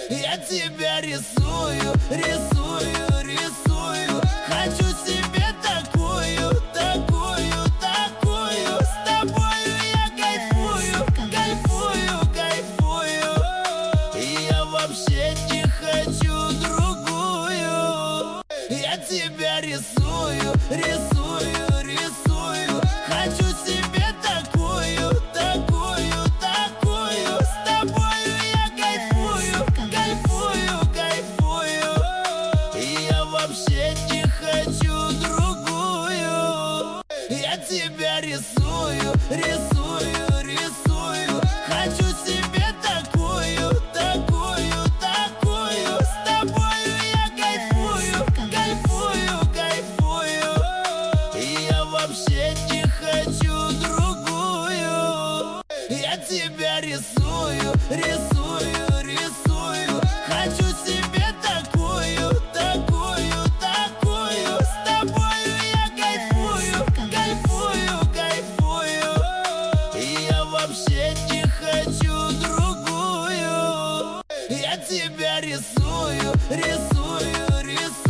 Я тебя рисую, рисую, рисую. Хочу себе такую, такую, такую. С тобою я кайфую, кайфую, кайфую. Я вообще не хочу другую. Я тебя рисую, рисую, рисую. Хочу себе такую, такую, такую. С тобою я кайфую, кайфую, кайфую. Я вообще не хочу другую. Я тебя рисую, рисую, рисую. Хочу себе такую, такую, такую. С тобою я кайфую, кайфую, кайфую. Я вообще не хочу другую. Я тебя рисую, рисую, рисую. Хочу себе такую, такую, такую. С тобою я кайфую, кайфую, кайфую. Я вообще не хочу другую. Я тебя рисую, рисую, рисую.